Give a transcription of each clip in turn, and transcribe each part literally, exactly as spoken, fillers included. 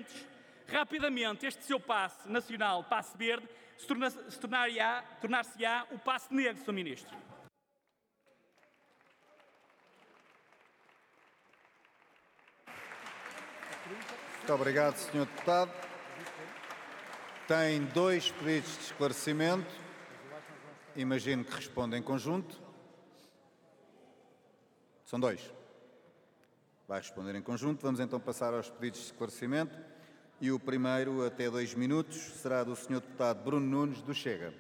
presentes, rapidamente este seu passe nacional, passe verde, se, torna, se tornar-se-á tornar o passe negro, senhor Ministro. Muito obrigado, senhor Deputado. Tem dois pedidos de esclarecimento. Imagino que responda em conjunto. São dois. Vai responder em conjunto. Vamos então passar aos pedidos de esclarecimento. E o primeiro, até dois minutos, será do senhor Deputado Bruno Nunes, do Chega.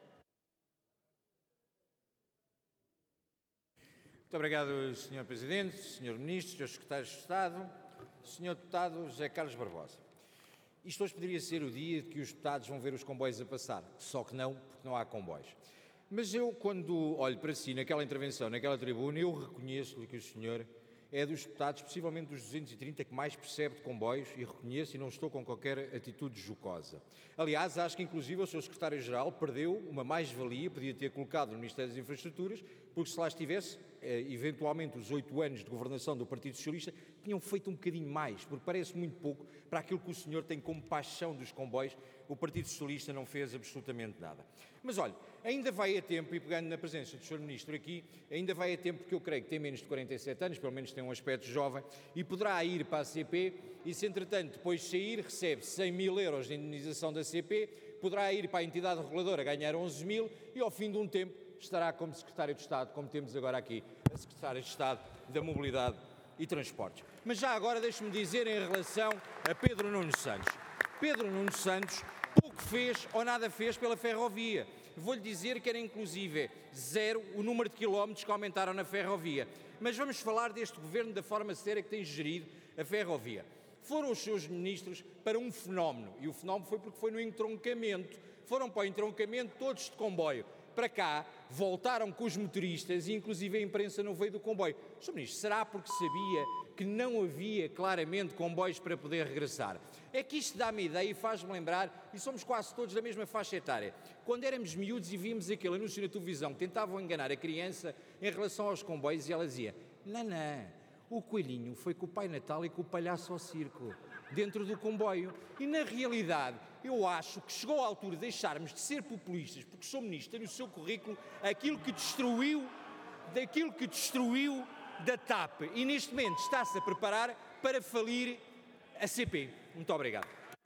Muito obrigado, senhor Presidente, senhor Ministro, senhores Secretários de Estado, senhor Deputado José Carlos Barbosa. Isto hoje poderia ser o dia que os deputados vão ver os comboios a passar, só que não, porque não há comboios. Mas eu, quando olho para si naquela intervenção, naquela tribuna, eu reconheço-lhe que o senhor é dos deputados, possivelmente dos duzentos e trinta, que mais percebe de comboios, e reconheço, e não estou com qualquer atitude jocosa. Aliás, acho que inclusive o seu secretário-geral perdeu uma mais-valia, podia ter colocado no Ministério das Infraestruturas, porque se lá estivesse, eventualmente os oito anos de governação do Partido Socialista tinham feito um bocadinho mais, porque parece muito pouco para aquilo que o senhor tem como paixão dos comboios. O Partido Socialista não fez absolutamente nada. Mas olha, ainda vai a tempo, e pegando na presença do senhor Ministro aqui, ainda vai a tempo, porque eu creio que tem menos de quarenta e sete anos, pelo menos tem um aspecto jovem, e poderá ir para a C P, e se entretanto depois de sair recebe cem mil euros de indemnização da C P, poderá ir para a entidade reguladora ganhar onze mil, e ao fim de um tempo estará como Secretário de Estado, como temos agora aqui, a Secretária de Estado da Mobilidade e Transportes. Mas já agora deixe-me dizer em relação a Pedro Nuno Santos. Pedro Nuno Santos pouco fez ou nada fez pela ferrovia. Vou-lhe dizer que era inclusive zero o número de quilómetros que aumentaram na ferrovia. Mas vamos falar deste governo da forma séria que tem gerido a ferrovia. Foram os seus ministros para um fenómeno, e o fenómeno foi porque foi no entroncamento. Foram para o entroncamento todos de comboio. Para cá, voltaram com os motoristas e inclusive a imprensa não veio do comboio. senhor Ministro, será porque sabia que não havia claramente comboios para poder regressar? É que isto dá-me ideia e faz-me lembrar, e somos quase todos da mesma faixa etária, quando éramos miúdos e víamos aquele anúncio na televisão, tentavam enganar a criança em relação aos comboios e ela dizia: não, não, o coelhinho foi com o Pai Natal e com o palhaço ao circo, dentro do comboio. E na realidade, eu acho que chegou a altura de deixarmos de ser populistas, porque o senhor Ministro tem no seu currículo aquilo que destruiu, daquilo que destruiu da T A P, e neste momento está-se a preparar para falir a C P. Muito obrigado.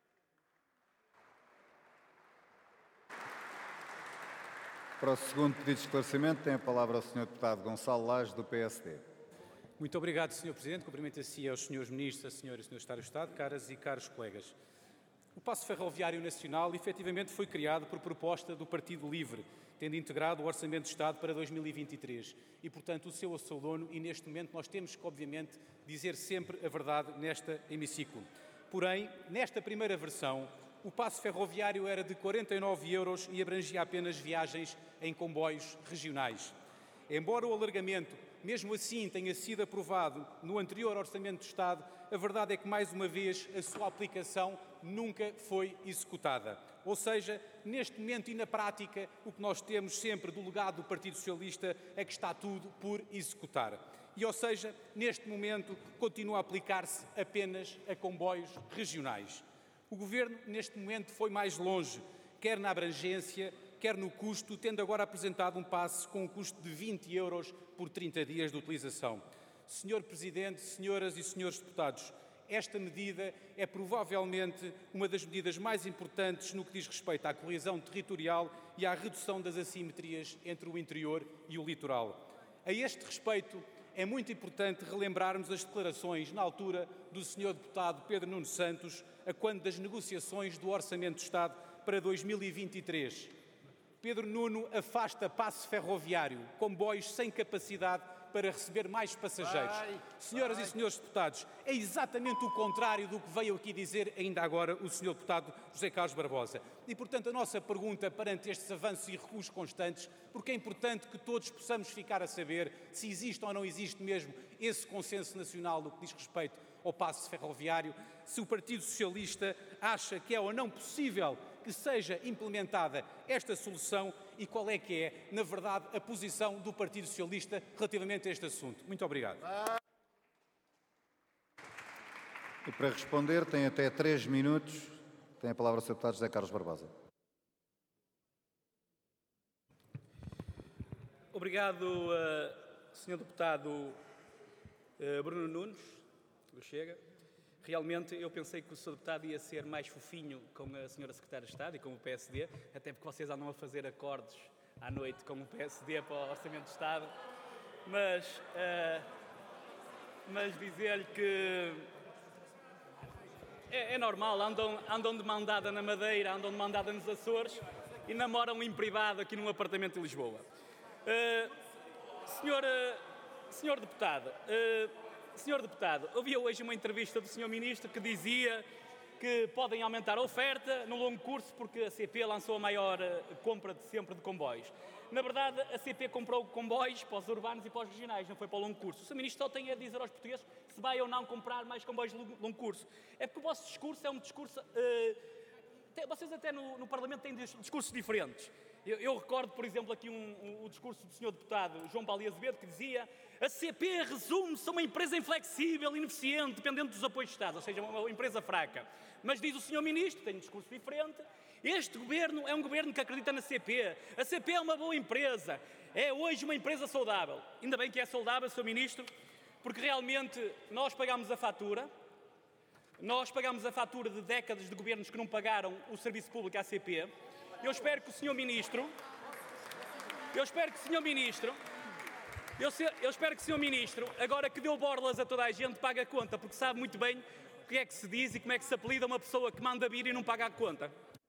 Para o segundo pedido de esclarecimento, tem a palavra o senhor Deputado Gonçalo Lage, do P S D. Muito obrigado, senhor Presidente. Cumprimento a si, aos senhores Ministros, a senhora e senhores Secretários de Estado, caras e caros colegas. O Passo Ferroviário Nacional efetivamente foi criado por proposta do Partido Livre, tendo integrado o Orçamento de Estado para dois mil e vinte e três e, portanto, o seu assadono, e neste momento nós temos que, obviamente, dizer sempre a verdade nesta hemiciclo. Porém, nesta primeira versão, o passo ferroviário era de quarenta e nove euros e abrangia apenas viagens em comboios regionais. Embora o alargamento, mesmo assim, tenha sido aprovado no anterior Orçamento de Estado, a verdade é que, mais uma vez, a sua aplicação nunca foi executada. Ou seja, neste momento e na prática, o que nós temos sempre do legado do Partido Socialista é que está tudo por executar. E, ou seja, neste momento, continua a aplicar-se apenas a comboios regionais. O Governo, neste momento, foi mais longe, quer na abrangência, quer no custo, tendo agora apresentado um passe com um custo de vinte euros por trinta dias de utilização. senhor Presidente, senhoras e senhores deputados, esta medida é provavelmente uma das medidas mais importantes no que diz respeito à coesão territorial e à redução das assimetrias entre o interior e o litoral. A este respeito, é muito importante relembrarmos as declarações, na altura, do senhor deputado Pedro Nuno Santos, a quando das negociações do Orçamento de Estado para dois mil e vinte e três. Pedro Nuno afasta passe ferroviário, comboios sem capacidade para receber mais passageiros. Vai, Senhoras vai. e senhores deputados, é exatamente o contrário do que veio aqui dizer ainda agora o senhor deputado José Carlos Barbosa. E, portanto, a nossa pergunta perante estes avanços e recuos constantes, porque é importante que todos possamos ficar a saber se existe ou não existe mesmo esse consenso nacional no que diz respeito ao passe ferroviário, se o Partido Socialista acha que é ou não possível que seja implementada esta solução e qual é que é, na verdade, a posição do Partido Socialista relativamente a este assunto. Muito obrigado. E para responder tem até três minutos. Tem a palavra o senhor Deputado José Carlos Barbosa. Obrigado, uh, senhor Deputado uh, Bruno Nunes, do Chega. Realmente eu pensei que o senhor Deputado ia ser mais fofinho com a senhora Secretária de Estado e com o P S D, até porque vocês andam a fazer acordos à noite com o P S D para o Orçamento de Estado. Mas, uh, mas dizer-lhe que é, é normal, andam, andam de mão dada na Madeira, andam de mão dada nos Açores e namoram em privado aqui num apartamento em Lisboa. Uh, senhor, uh, senhor Deputado, uh, senhor Deputado, ouvi hoje uma entrevista do senhor Ministro que dizia que podem aumentar a oferta no longo curso porque a C P lançou a maior uh, compra de sempre de comboios. Na verdade, a C P comprou comboios para os urbanos e para os regionais, não foi para o longo curso. O senhor Ministro só tem a dizer aos portugueses se vai ou não comprar mais comboios de longo curso. É porque o vosso discurso é um discurso... Uh, vocês até no, no Parlamento têm discursos diferentes. Eu, eu recordo, por exemplo, aqui um, um, o discurso do senhor Deputado João Paulo Azevedo, que dizia a C P resume-se a uma empresa inflexível, ineficiente, dependente dos apoios de Estado, ou seja, uma, uma empresa fraca. Mas diz o senhor Ministro, tem um discurso diferente, este governo é um governo que acredita na C P. A C P é uma boa empresa, é hoje uma empresa saudável. Ainda bem que é saudável, senhor Ministro, porque realmente nós pagamos a fatura, nós pagamos a fatura de décadas de governos que não pagaram o serviço público à C P. Eu espero que o senhor Ministro, eu espero que o senhor Ministro, eu, se, eu espero que o senhor Ministro, agora que deu borlas a toda a gente, pague a conta, porque sabe muito bem o que é que se diz e como é que se apelida uma pessoa que manda vir e não paga a conta.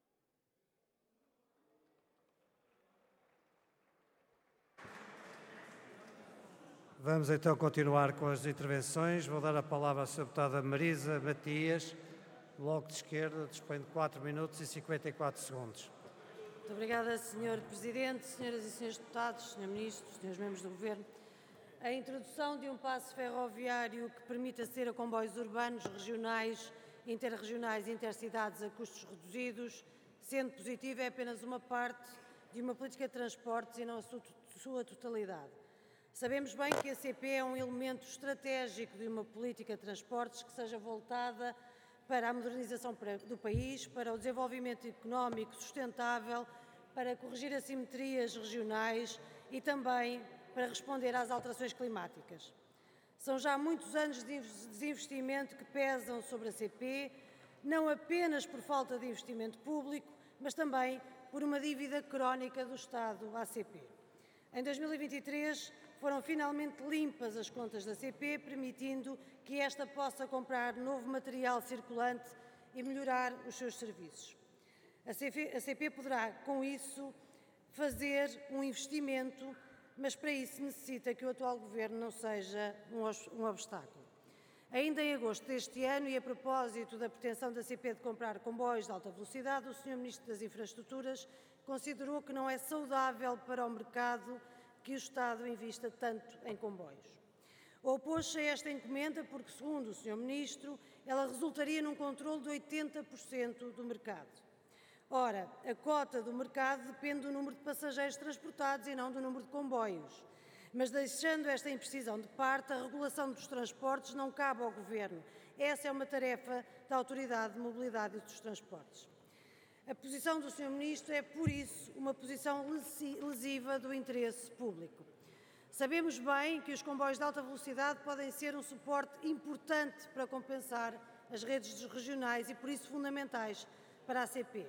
Vamos então continuar com as intervenções. Vou dar a palavra à senhora Deputada Marisa Matias, Bloco de Esquerda, dispõe de quatro minutos e cinquenta e quatro segundos. Muito obrigada, senhor Presidente, senhoras e senhores deputados, senhor Ministro, senhores membros do Governo. A introdução de um passe ferroviário que permita aceder a comboios urbanos, regionais, interregionais e intercidades a custos reduzidos, sendo positiva, é apenas uma parte de uma política de transportes e não a sua totalidade. Sabemos bem que a C P é um elemento estratégico de uma política de transportes que seja voltada para a modernização do país, para o desenvolvimento económico sustentável, para corrigir assimetrias regionais e também para responder às alterações climáticas. São já muitos anos de desinvestimento que pesam sobre a C P, não apenas por falta de investimento público, mas também por uma dívida crónica do Estado à C P. Em dois mil e vinte e três, foram finalmente limpas as contas da C P, permitindo que esta possa comprar novo material circulante e melhorar os seus serviços. A C P poderá, com isso, fazer um investimento, mas para isso necessita que o atual Governo não seja um obstáculo. Ainda em agosto deste ano, e a propósito da pretensão da C P de comprar comboios de alta velocidade, o senhor Ministro das Infraestruturas considerou que não é saudável para o mercado que o Estado invista tanto em comboios. Opôs-se a esta encomenda porque, segundo o senhor Ministro, ela resultaria num controle de oitenta por cento do mercado. Ora, a cota do mercado depende do número de passageiros transportados e não do número de comboios. Mas, deixando esta imprecisão de parte, a regulação dos transportes não cabe ao Governo. Essa é uma tarefa da Autoridade de Mobilidade e dos Transportes. A posição do senhor Ministro é, por isso, uma posição lesiva do interesse público. Sabemos bem que os comboios de alta velocidade podem ser um suporte importante para compensar as redes regionais e, por isso, fundamentais para a C P.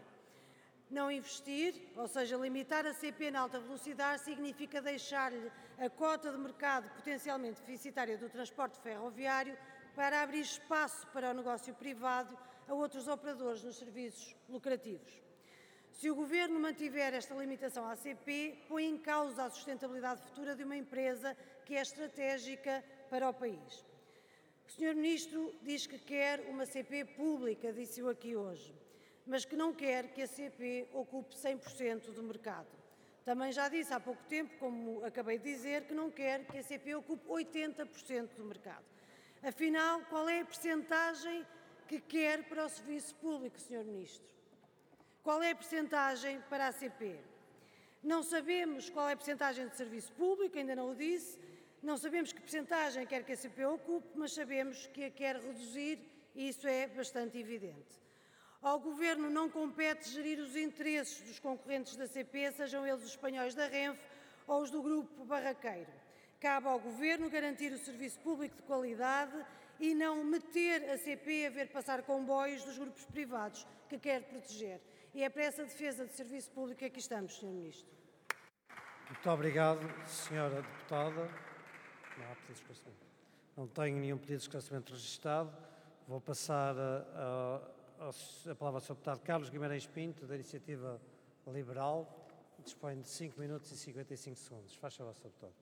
Não investir, ou seja, limitar a C P na alta velocidade, significa deixar-lhe a cota de mercado potencialmente deficitária do transporte ferroviário para abrir espaço para o negócio privado a outros operadores nos serviços lucrativos. Se o Governo mantiver esta limitação à C P, põe em causa a sustentabilidade futura de uma empresa que é estratégica para o país. O senhor Ministro diz que quer uma C P pública, disse-o aqui hoje, mas que não quer que a C P ocupe cem por cento do mercado. Também já disse há pouco tempo, como acabei de dizer, que não quer que a C P ocupe oitenta por cento do mercado. Afinal, qual é a percentagem que quer para o serviço público, senhor Ministro? Qual é a percentagem para a C P? Não sabemos qual é a percentagem de serviço público, ainda não o disse, não sabemos que percentagem quer que a C P ocupe, mas sabemos que a quer reduzir e isso é bastante evidente. Ao Governo não compete gerir os interesses dos concorrentes da C P, sejam eles os espanhóis da Renfe ou os do Grupo Barraqueiro. Cabe ao Governo garantir o serviço público de qualidade e não meter a C P a ver passar comboios dos grupos privados que quer proteger. E é para essa defesa do serviço público que aqui estamos, senhor Ministro. Muito obrigado, senhora Deputada. Não há pedido de esclarecimento. Não tenho nenhum pedido de esclarecimento registado. Vou passar a, a, a palavra ao senhor Deputado Carlos Guimarães Pinto, da Iniciativa Liberal. Dispõe de cinco minutos e cinquenta e cinco segundos. Faz favor, senhor Deputado.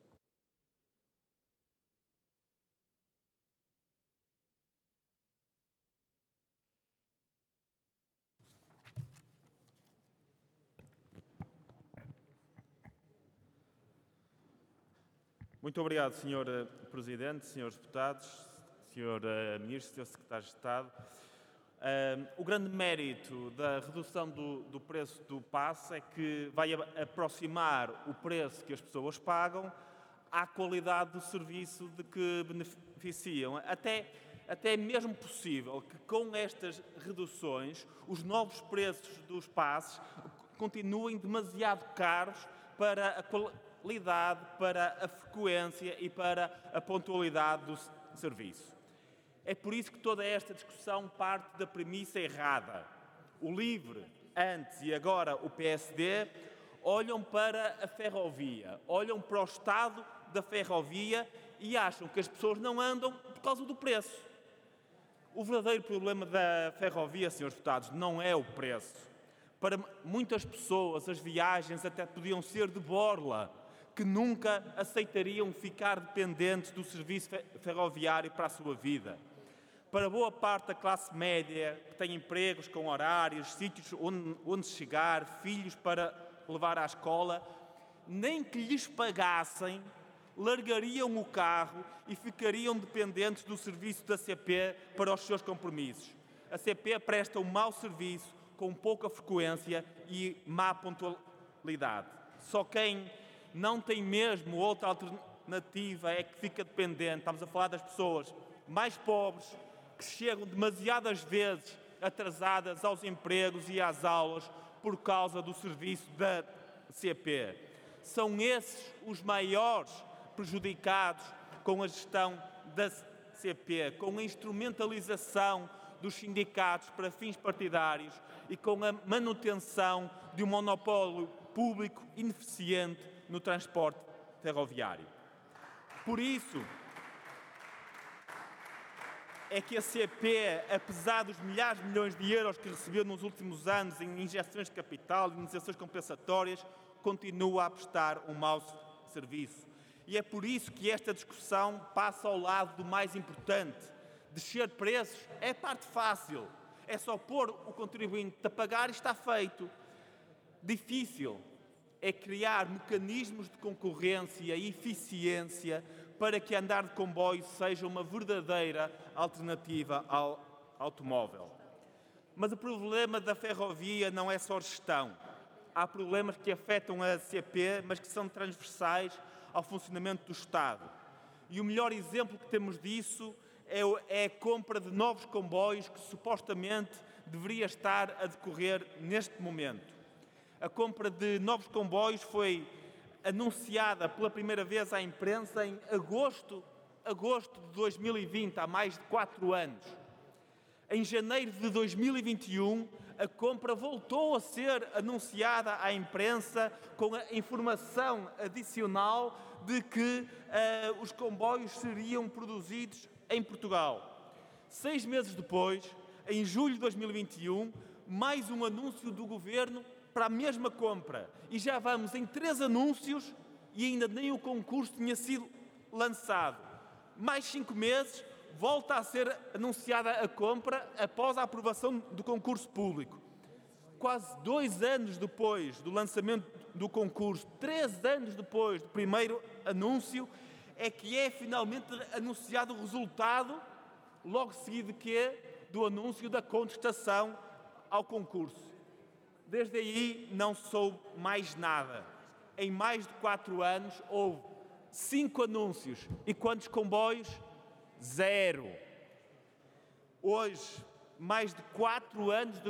Muito obrigado, senhor Presidente, senhores deputados, senhor Ministro, senhor Secretário de Estado. Uh, o grande mérito da redução do, do preço do passe é que vai aproximar o preço que as pessoas pagam à qualidade do serviço de que beneficiam. Até, até é mesmo possível que com estas reduções os novos preços dos passes continuem demasiado caros para a qualidade, para a frequência e para a pontualidade do serviço. É por isso que toda esta discussão parte da premissa errada. O LIVRE, antes e agora o P S D, olham para a ferrovia, olham para o estado da ferrovia e acham que as pessoas não andam por causa do preço. O verdadeiro problema da ferrovia, senhores deputados, não é o preço. Para muitas pessoas, as viagens até podiam ser de borla, que nunca aceitariam ficar dependentes do serviço ferroviário para a sua vida. Para boa parte da classe média, que tem empregos com horários, sítios onde, onde chegar, filhos para levar à escola, nem que lhes pagassem, largariam o carro e ficariam dependentes do serviço da C P para os seus compromissos. A C P presta um mau serviço, com pouca frequência e má pontualidade. Só quem não tem mesmo outra alternativa é que fica dependente. Estamos a falar das pessoas mais pobres, que chegam demasiadas vezes atrasadas aos empregos e às aulas por causa do serviço da C P. São esses os maiores prejudicados com a gestão da C P, com a instrumentalização dos sindicatos para fins partidários e com a manutenção de um monopólio público ineficiente no transporte ferroviário. Por isso é que a C P, apesar dos milhares de milhões de euros que recebeu nos últimos anos em injeções de capital e indenizações compensatórias, continua a prestar um mau serviço. E é por isso que esta discussão passa ao lado do mais importante. Descer preços é parte fácil. É só pôr o contribuinte a pagar e está feito. Difícil é criar mecanismos de concorrência e eficiência para que andar de comboio seja uma verdadeira alternativa ao automóvel. Mas o problema da ferrovia não é só gestão. Há problemas que afetam a C P, mas que são transversais ao funcionamento do Estado. E o melhor exemplo que temos disso é a compra de novos comboios que supostamente deveria estar a decorrer neste momento. A compra de novos comboios foi anunciada pela primeira vez à imprensa em agosto, agosto de dois mil e vinte, há mais de quatro anos. Em janeiro de dois mil e vinte e um, a compra voltou a ser anunciada à imprensa com a informação adicional de que uh, os comboios seriam produzidos em Portugal. Seis meses depois, em julho de dois mil e vinte e um, mais um anúncio do Governo para a mesma compra. E já vamos em três anúncios e ainda nem o concurso tinha sido lançado. Mais cinco meses, volta a ser anunciada a compra após a aprovação do concurso público. Quase dois anos depois do lançamento do concurso, três anos depois do primeiro anúncio, é que é finalmente anunciado o resultado, logo seguido que do anúncio da contestação ao concurso. Desde aí não soube mais nada. Em mais de quatro anos houve cinco anúncios. E quantos comboios? Zero. Hoje, mais de quatro anos depois,